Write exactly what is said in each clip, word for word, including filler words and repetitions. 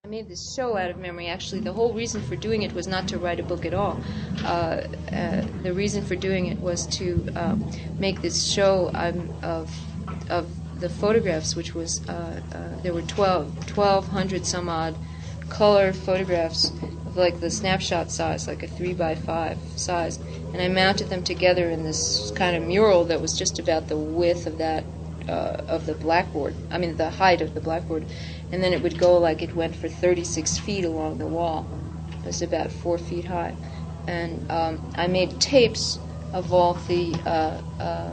I made this show out of memory. Actually, the whole reason for doing it was not to write a book at all. Uh, uh, the reason for doing it was to uh, make this show um, of of the photographs, which was uh, uh, there were twelve, twelve hundred some odd color photographs of like the snapshot size, like a three by five size, and I mounted them together in this kind of mural that was just about the width of that. Uh, of the blackboard, I mean the height of the blackboard, and then it would go like it went for thirty-six feet along the wall. It was about four feet high, and um, I made tapes of all the uh, uh,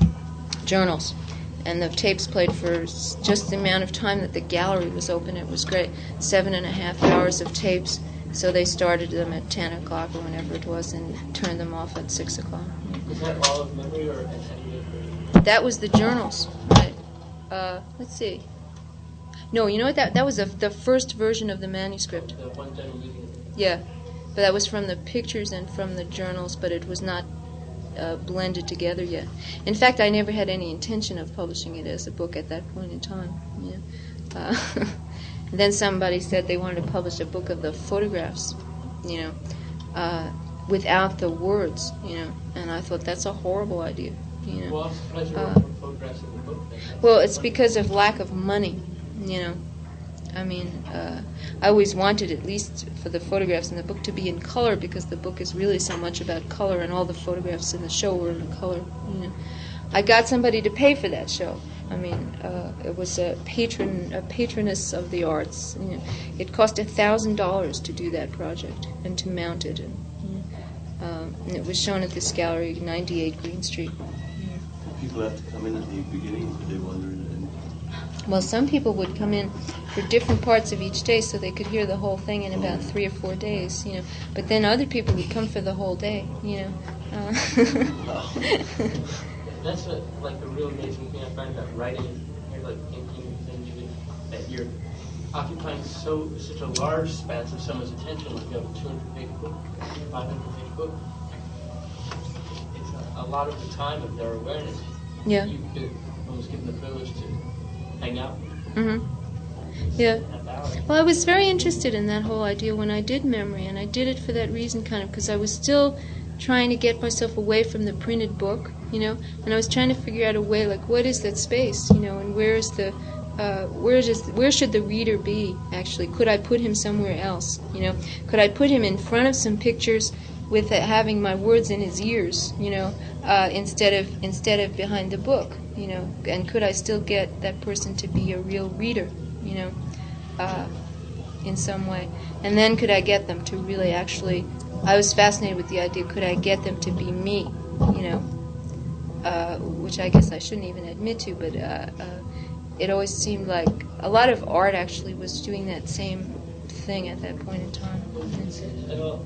journals, and the tapes played for just the amount of time that the gallery was open. It was great, seven and a half hours of tapes. So they started them at ten o'clock or whenever it was, and turned them off at six o'clock. Was that all of memory or any of it? That was the journals, right? Uh, let's see. No, you know what? That that was the the first version of the manuscript. The one that we're looking at. Yeah, but that was from the pictures and from the journals, but it was not uh, blended together yet. In fact, I never had any intention of publishing it as a book at that point in time. Yeah. Uh, and then somebody said they wanted to publish a book of the photographs, you know, uh, without the words, you know, and I thought that's a horrible idea. You know. Well, I'm surprised you Uh, wrote photographs in the book. Then. Well, it's because of lack of money, you know. I mean, uh, I always wanted, at least for the photographs in the book, to be in color, because the book is really so much about color, and all the photographs in the show were in color, you know. I got somebody to pay for that show. I mean, uh, it was a patron, a patroness of the arts. You know. It cost a thousand dollars to do that project and to mount it, and, you know, um, and it was shown at this gallery, ninety-eight Green Street. People have to come in at the beginning, but they wonder. And Well, some people would come in for different parts of each day, so they could hear the whole thing in about three or four days, you know. But then other people would come for the whole day, you know. Uh, That's a, like a real amazing thing I find about writing. You're like thinking and you that you're occupying so such a large span of someone's attention. Like you have a two hundred page book, five hundred page book. It's a, a lot of the time of their awareness. yeah. You've been almost given the privilege to hang out. Mm-hmm. Yeah. Half hour. Well, I was very interested in that whole idea when I did memory, and I did it for that reason, kind of, because I was still trying to get myself away from the printed book, you know, and I was trying to figure out a way, like, what is that space, you know, and where is the, uh, where is, where should the reader be, actually? Could I put him somewhere else, you know? Could I put him in front of some pictures with uh, having my words in his ears, you know, uh, instead of instead of behind the book, you know? And could I still get that person to be a real reader, you know, uh, in some way? And then could I get them to really actually, I was fascinated with the idea, could I get them to be me, you know, uh, which I guess I shouldn't even admit to, but uh, uh, it always seemed like a lot of art actually was doing that same thing at that point in time. At all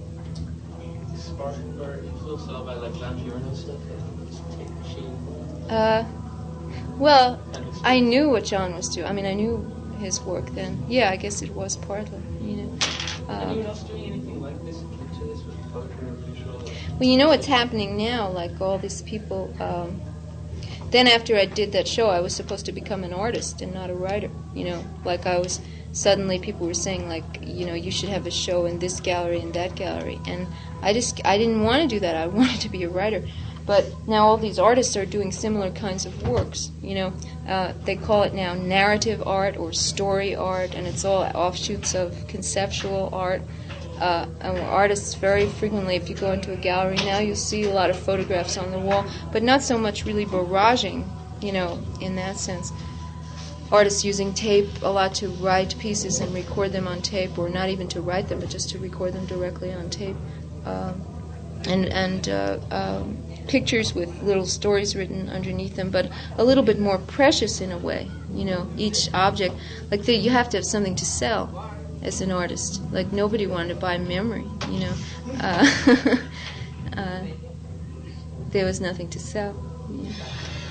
sparked or influenced at all by like John Giorno stuff, like this tape machine? Uh, well, Kind of I knew what John was doing. I mean, I knew his work then. Yeah, I guess it was partly, you know. Anyone Uh, else doing anything like this, akin to this with poetry or visual? well, you know what's happening now, like all these people. Um, then after I did that show, I was supposed to become an artist and not a writer, you know. Like I was, suddenly people were saying, like, you know, you should have a show in this gallery and that gallery. And I just, I didn't want to do that. I wanted to be a writer. But now all these artists are doing similar kinds of works, you know. Uh, they call it now narrative art or story art, and it's all offshoots of conceptual art. Uh, and artists very frequently, if you go into a gallery now, you'll see a lot of photographs on the wall, but not so much really barraging, you know, in that sense. Artists using tape a lot to write pieces and record them on tape, or not even to write them, but just to record them directly on tape. Um, and and uh, um, pictures with little stories written underneath them, but a little bit more precious in a way, you know, each object. Like the, you have to have something to sell as an artist. Like nobody wanted to buy memory, you know. Uh, uh, there was nothing to sell. Yeah.